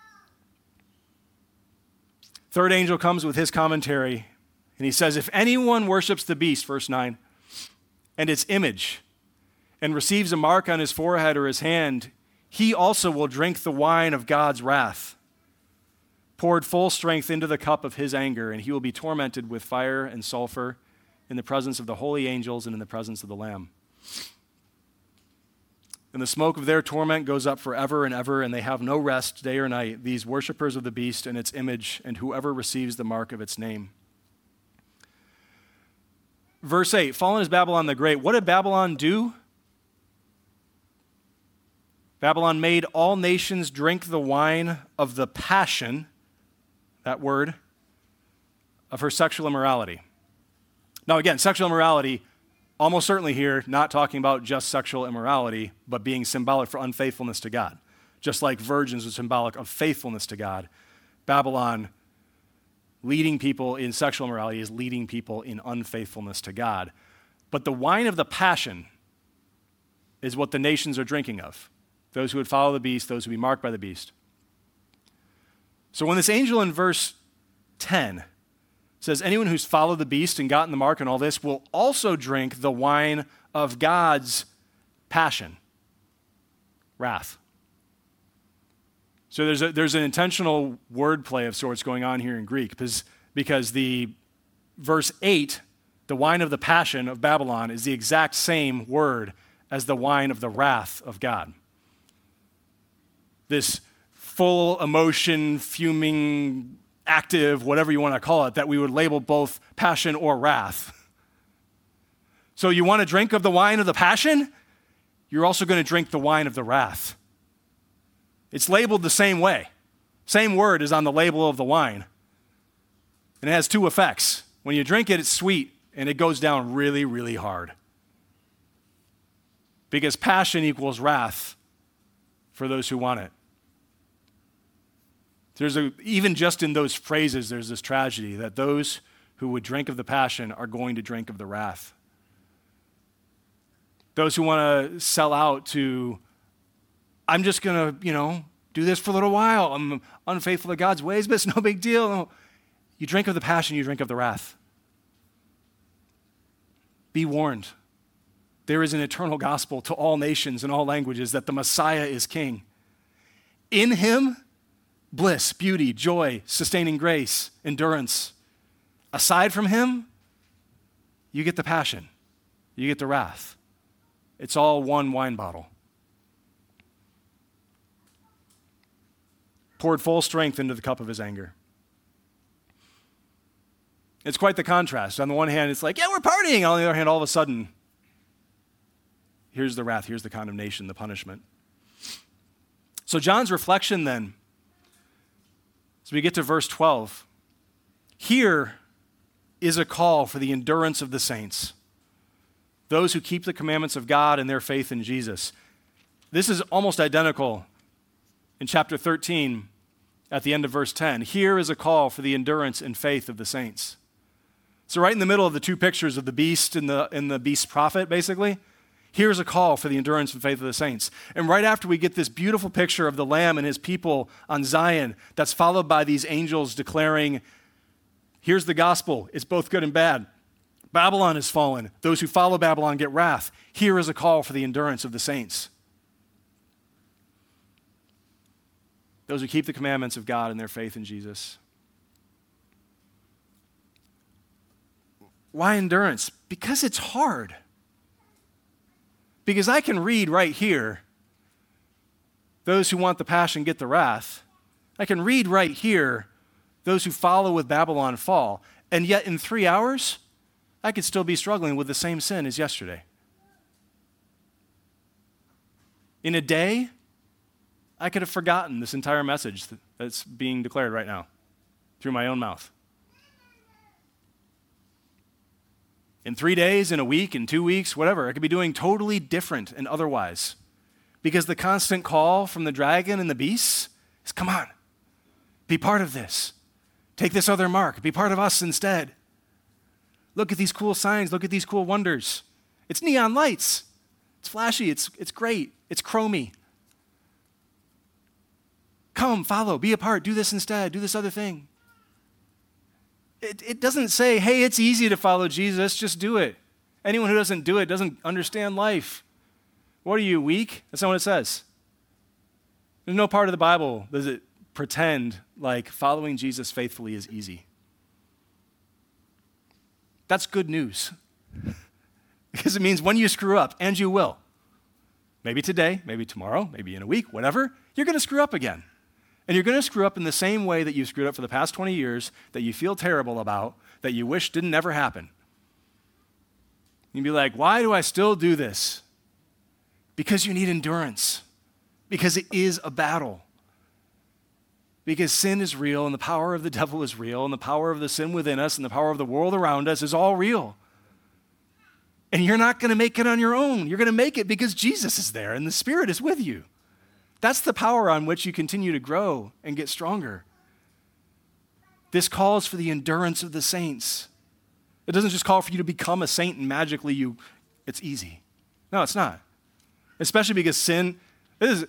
Third angel comes with his commentary, and he says, if anyone worships the beast, verse nine, and its image, and receives a mark on his forehead or his hand, he also will drink the wine of God's wrath, poured full strength into the cup of his anger, and he will be tormented with fire and sulfur in the presence of the holy angels and in the presence of the Lamb. And the smoke of their torment goes up forever and ever, and they have no rest day or night, these worshipers of the beast and its image, and whoever receives the mark of its name. Verse eight, fallen is Babylon the Great. What did Babylon do? Babylon made all nations drink the wine of the passion, that word, of her sexual immorality. Now again, sexual immorality, almost certainly here, not talking about just sexual immorality, but being symbolic for unfaithfulness to God. Just like virgins are symbolic of faithfulness to God, Babylon leading people in sexual immorality is leading people in unfaithfulness to God. But the wine of the passion is what the nations are drinking of. Those who would follow the beast, those who would be marked by the beast. So when this angel in verse ten says, anyone who's followed the beast and gotten the mark and all this will also drink the wine of God's passion, wrath. So there's a, there's an intentional wordplay of sorts going on here in Greek because, because the verse eight, the wine of the passion of Babylon, is the exact same word as the wine of the wrath of God. This full emotion, fuming, active, whatever you want to call it, that we would label both passion or wrath. So you want to drink of the wine of the passion? You're also going to drink the wine of the wrath. It's labeled the same way. Same word is on the label of the wine. And it has two effects. When you drink it, it's sweet, and it goes down really, really hard. Because passion equals wrath for those who want it. There's a, even just in those phrases, there's this tragedy that those who would drink of the passion are going to drink of the wrath. Those who want to sell out to, I'm just going to, you know, do this for a little while. I'm unfaithful to God's ways, but it's no big deal. No. You drink of the passion, you drink of the wrath. Be warned. There is an eternal gospel to all nations and all languages that the Messiah is king. In him, bliss, beauty, joy, sustaining grace, endurance. Aside from him, you get the passion. You get the wrath. It's all one wine bottle. Poured full strength into the cup of his anger. It's quite the contrast. On the one hand, it's like, yeah, we're partying. On the other hand, all of a sudden, here's the wrath, here's the condemnation, the punishment. So John's reflection then, as we get to verse twelve, here is a call for the endurance of the saints, those who keep the commandments of God and their faith in Jesus. This is almost identical in chapter thirteen at the end of verse ten. Here is a call for the endurance and faith of the saints. So right in the middle of the two pictures of the beast and the, and the beast prophet, basically, here's a call for the endurance and faith of the saints. And right after we get this beautiful picture of the Lamb and his people on Zion, that's followed by these angels declaring, here's the gospel, it's both good and bad. Babylon is fallen. Those who follow Babylon get wrath. Here is a call for the endurance of the saints. Those who keep the commandments of God and their faith in Jesus. Why endurance? Because it's hard. Because I can read right here, those who want the passion get the wrath. I can read right here, those who follow with Babylon fall. And yet in three hours, I could still be struggling with the same sin as yesterday. In a day, I could have forgotten this entire message that's being declared right now through my own mouth. In three days, in a week, in two weeks, whatever, I could be doing totally different and otherwise. Because the constant call from the dragon and the beasts is, come on, be part of this. Take this other mark. Be part of us instead. Look at these cool signs. Look at these cool wonders. It's neon lights. It's flashy. It's, it's great. It's chromy. Come, follow, be a part. Do this instead. Do this other thing. It, it doesn't say, hey, it's easy to follow Jesus, just do it. Anyone who doesn't do it doesn't understand life. What are you, weak? That's not what it says. There's no part of the Bible does it pretend like following Jesus faithfully is easy. That's good news. Because it means when you screw up, and you will, maybe today, maybe tomorrow, maybe in a week, whatever, you're going to screw up again. And you're going to screw up in the same way that you screwed up for the past twenty years, that you feel terrible about, that you wish didn't ever happen. You'd be like, why do I still do this? Because you need endurance. Because it is a battle. Because sin is real, and the power of the devil is real, and the power of the sin within us and the power of the world around us is all real. And you're not going to make it on your own. You're going to make it because Jesus is there and the Spirit is with you. That's the power on which you continue to grow and get stronger. This calls for the endurance of the saints. It doesn't just call for you to become a saint and magically you, it's easy. No, it's not. Especially because sin, it is,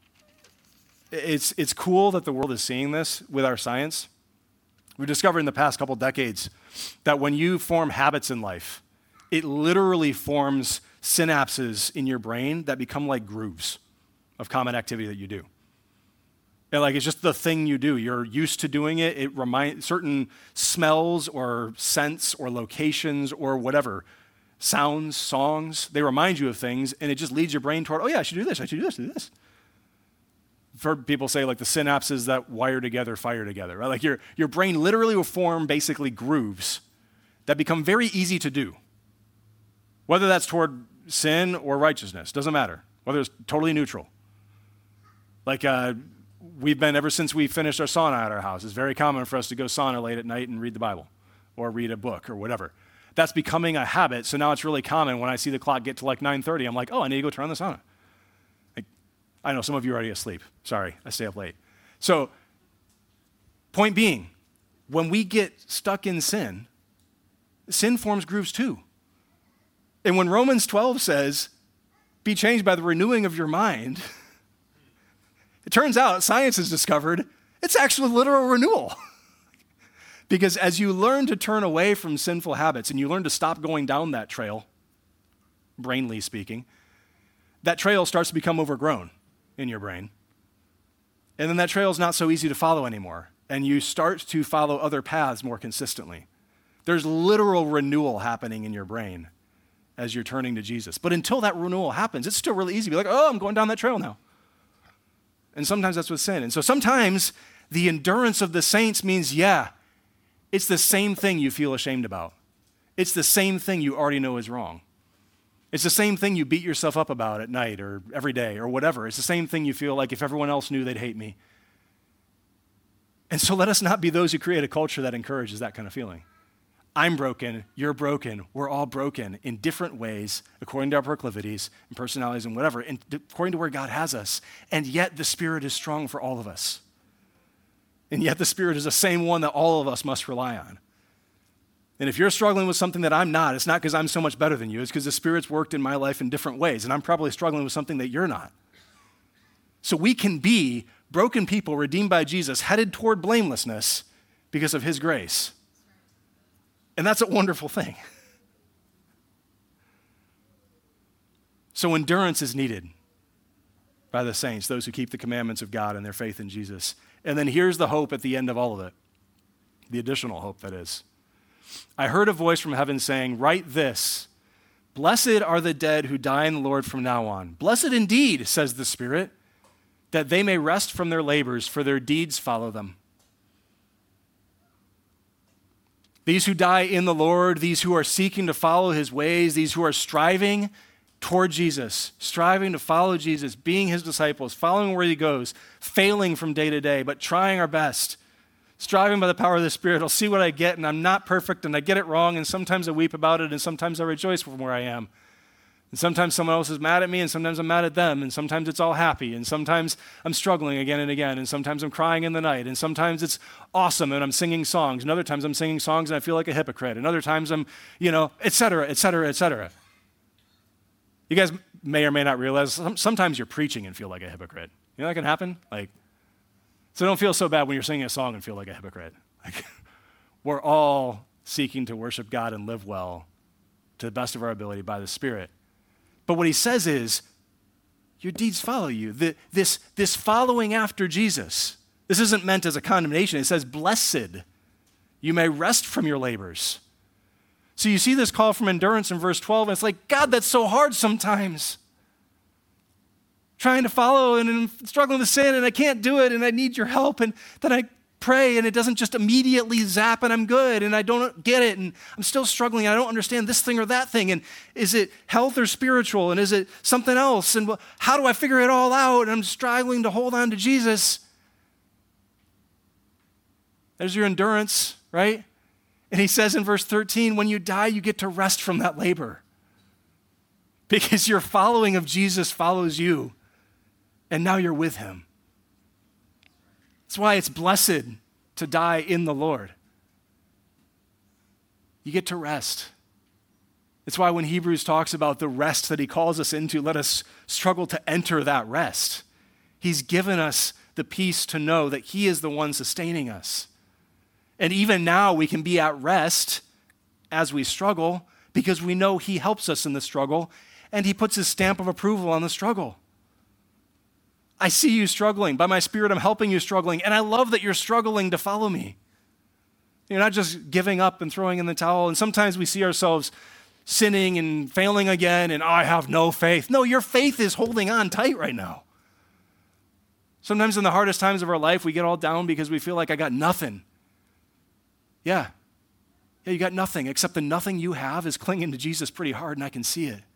it's, it's cool that the world is seeing this with our science. We've discovered in the past couple decades that when you form habits in life, it literally forms synapses in your brain that become like grooves of common activity that you do. And like it's just the thing you do. You're used to doing it. It reminds certain smells or scents or locations or whatever, sounds, songs, they remind you of things, and it just leads your brain toward, oh yeah, I should do this, I should do this, do this. I've heard people say like the synapses that wire together, fire together, right? Like your, your brain literally will form basically grooves that become very easy to do. Whether that's toward sin or righteousness, doesn't matter. Whether it's totally neutral. Like uh, we've been, ever since we finished our sauna at our house, it's very common for us to go sauna late at night and read the Bible or read a book or whatever. That's becoming a habit, so now it's really common when I see the clock get to like nine thirty, I'm like, oh, I need to go turn on the sauna. Like, I know some of you are already asleep. Sorry, I stay up late. So, point being, when we get stuck in sin, sin forms grooves too. And when Romans twelve says, be changed by the renewing of your mind, it turns out science has discovered it's actually literal renewal. Because as you learn to turn away from sinful habits and you learn to stop going down that trail, brainly speaking, that trail starts to become overgrown in your brain. And then that trail is not so easy to follow anymore. And you start to follow other paths more consistently. There's literal renewal happening in your brain as you're turning to Jesus. But until that renewal happens, it's still really easy to be like, oh, I'm going down that trail now. And sometimes that's with sin. And so sometimes the endurance of the saints means, yeah, it's the same thing you feel ashamed about. It's the same thing you already know is wrong. It's the same thing you beat yourself up about at night or every day or whatever. It's the same thing you feel like if everyone else knew, they'd hate me. And so let us not be those who create a culture that encourages that kind of feeling. I'm broken, you're broken, we're all broken in different ways, according to our proclivities and personalities and whatever, and according to where God has us. And yet the Spirit is strong for all of us. And yet the Spirit is the same one that all of us must rely on. And if you're struggling with something that I'm not, it's not because I'm so much better than you, it's because the Spirit's worked in my life in different ways, and I'm probably struggling with something that you're not. So we can be broken people redeemed by Jesus, headed toward blamelessness because of His grace. And that's a wonderful thing. So endurance is needed by the saints, those who keep the commandments of God and their faith in Jesus. And then here's the hope at the end of all of it, the additional hope that is. I heard a voice from heaven saying, write this, blessed are the dead who die in the Lord from now on. Blessed indeed, says the Spirit, that they may rest from their labors, for their deeds follow them. These who die in the Lord, these who are seeking to follow His ways, these who are striving toward Jesus, striving to follow Jesus, being His disciples, following where He goes, failing from day to day, but trying our best, striving by the power of the Spirit. I'll see what I get, and I'm not perfect, and I get it wrong, and sometimes I weep about it, and sometimes I rejoice from where I am. And sometimes someone else is mad at me, and sometimes I'm mad at them, and sometimes it's all happy, and sometimes I'm struggling again and again, and sometimes I'm crying in the night, and sometimes it's awesome, and I'm singing songs, and other times I'm singing songs and I feel like a hypocrite, and other times I'm, you know, et cetera, et cetera, et cetera. You guys may or may not realize sometimes you're preaching and feel like a hypocrite. You know that can happen? Like, so don't feel so bad when you're singing a song and feel like a hypocrite. Like, we're all seeking to worship God and live well to the best of our ability by the Spirit. But what he says is, your deeds follow you. The, this, this following after Jesus, this isn't meant as a condemnation. It says, blessed, you may rest from your labors. So you see this call from endurance in verse twelve, and it's like, God, that's so hard sometimes. Trying to follow and, and struggling with sin, and I can't do it, and I need your help. And then I pray and it doesn't just immediately zap and I'm good and I don't get it and I'm still struggling and I don't understand this thing or that thing, and is it health or spiritual, and is it something else, and how do I figure it all out, and I'm struggling to hold on to Jesus. There's your endurance, right? And he says in verse thirteen, when you die, you get to rest from that labor because your following of Jesus follows you, and now you're with him. That's why it's blessed to die in the Lord. You get to rest. It's why when Hebrews talks about the rest that he calls us into, let us struggle to enter that rest. He's given us the peace to know that he is the one sustaining us. And even now we can be at rest as we struggle because we know he helps us in the struggle and he puts his stamp of approval on the struggle. I see you struggling. By my Spirit, I'm helping you struggling. And I love that you're struggling to follow me. You're not just giving up and throwing in the towel. And sometimes we see ourselves sinning and failing again, and oh, I have no faith. No, your faith is holding on tight right now. Sometimes in the hardest times of our life, we get all down because we feel like I got nothing. Yeah. Yeah, you got nothing, except the nothing you have is clinging to Jesus pretty hard, and I can see it.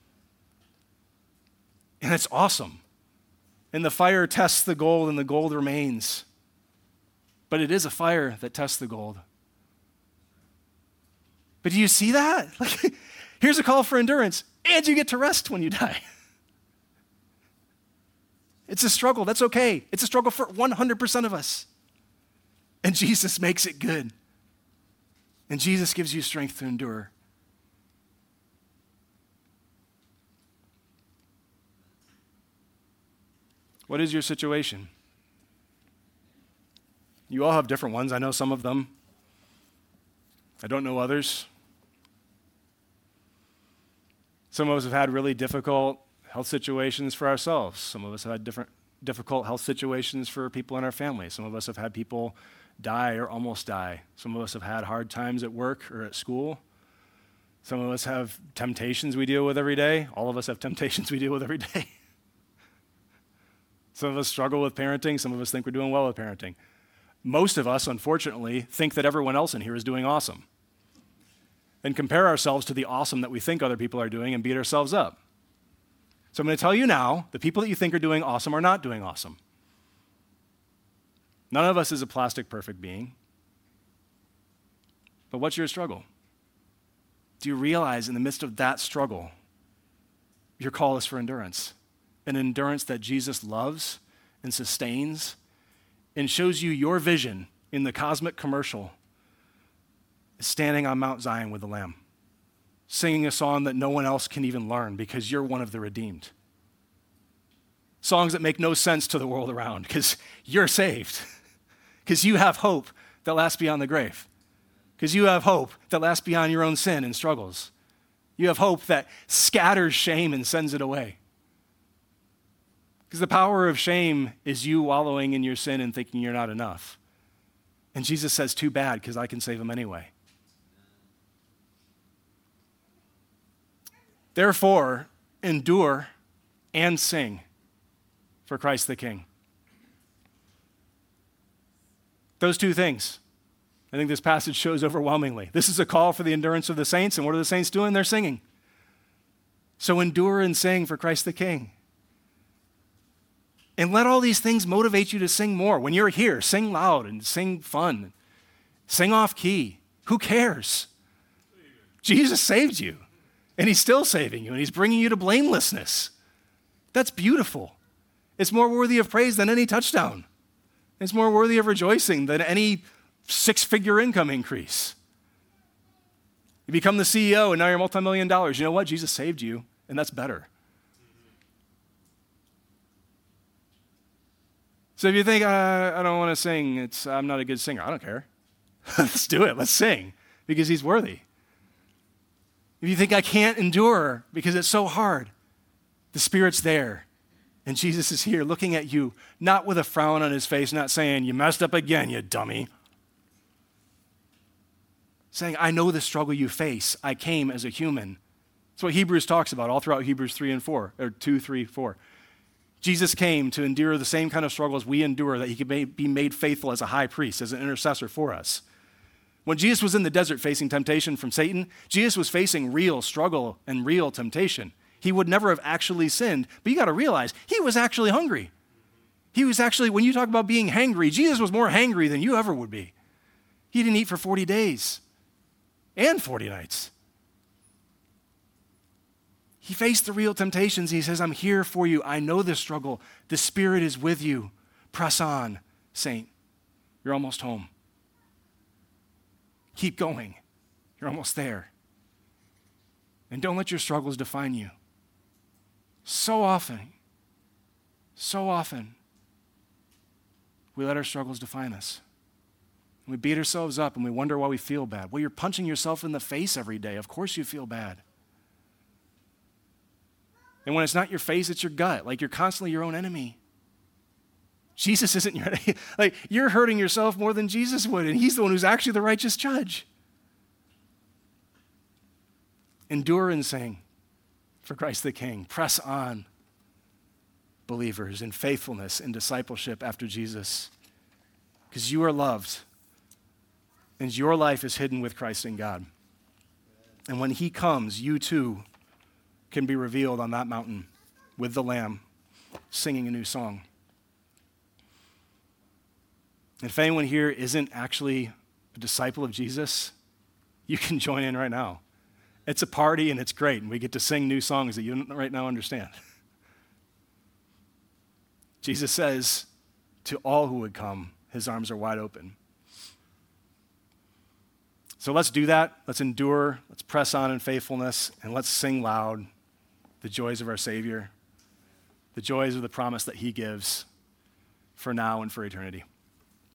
And it's awesome. And the fire tests the gold, and the gold remains. But it is a fire that tests the gold. But do you see that? Like, here's a call for endurance, and you get to rest when you die. It's a struggle. That's okay. It's a struggle for one hundred percent of us. And Jesus makes it good. And Jesus gives you strength to endure. What is your situation? You all have different ones. I know some of them. I don't know others. Some of us have had really difficult health situations for ourselves. Some of us have had different difficult health situations for people in our family. Some of us have had people die or almost die. Some of us have had hard times at work or at school. Some of us have temptations we deal with every day. All of us have temptations we deal with every day. Some of us struggle with parenting. Some of us think we're doing well with parenting. Most of us, unfortunately, think that everyone else in here is doing awesome and compare ourselves to the awesome that we think other people are doing and beat ourselves up. So I'm going to tell you now, the people that you think are doing awesome are not doing awesome. None of us is a plastic perfect being. But what's your struggle? Do you realize in the midst of that struggle, your call is for endurance? An endurance that Jesus loves and sustains and shows you your vision in the cosmic commercial, standing on Mount Zion with the Lamb, singing a song that no one else can even learn because you're one of the redeemed. Songs that make no sense to the world around because you're saved, because you have hope that lasts beyond the grave, because you have hope that lasts beyond your own sin and struggles. You have hope that scatters shame and sends it away. Because the power of shame is you wallowing in your sin and thinking you're not enough. And Jesus says, too bad, because I can save him anyway. Therefore, endure and sing for Christ the King. Those two things, I think this passage shows overwhelmingly. This is a call for the endurance of the saints, and what are the saints doing? They're singing. So endure and sing for Christ the King. And let all these things motivate you to sing more. When you're here, sing loud and sing fun. Sing off key. Who cares? Jesus saved you, and he's still saving you, and he's bringing you to blamelessness. That's beautiful. It's more worthy of praise than any touchdown. It's more worthy of rejoicing than any six-figure income increase. You become the C E O, and now you're multi-million dollars. You know what? Jesus saved you, and that's better. So if you think, uh, I don't want to sing, it's, I'm not a good singer, I don't care. Let's do it. Let's sing because he's worthy. If you think I can't endure because it's so hard, the Spirit's there. And Jesus is here looking at you, not with a frown on his face, not saying, you messed up again, you dummy. Saying, I know the struggle you face. I came as a human. That's what Hebrews talks about all throughout Hebrews three and four, or two, three, four. Jesus came to endure the same kind of struggles we endure, that he could be made faithful as a high priest, as an intercessor for us. When Jesus was in the desert facing temptation from Satan, Jesus was facing real struggle and real temptation. He would never have actually sinned, but you got to realize he was actually hungry. He was actually, when you talk about being hangry, Jesus was more hangry than you ever would be. He didn't eat for forty days and forty nights. He faced the real temptations. He says, I'm here for you. I know this struggle. The Spirit is with you. Press on, saint. You're almost home. Keep going. You're almost there. And don't let your struggles define you. So often, so often, we let our struggles define us. And we beat ourselves up and we wonder why we feel bad. Well, you're punching yourself in the face every day. Of course you feel bad. And when it's not your face, it's your gut. Like you're constantly your own enemy. Jesus isn't your enemy. Like you're hurting yourself more than Jesus would, and he's the one who's actually the righteous judge. Endure and sing for Christ the King. Press on, believers, in faithfulness and discipleship after Jesus, because you are loved, and your life is hidden with Christ in God. And when he comes, you too can be revealed on that mountain with the Lamb, singing a new song. If anyone here isn't actually a disciple of Jesus, you can join in right now. It's a party and it's great, and we get to sing new songs that you don't right now understand. Jesus says to all who would come, his arms are wide open. So let's do that. Let's endure. Let's press on in faithfulness, and let's sing loud the joys of our Savior, the joys of the promise that he gives for now and for eternity.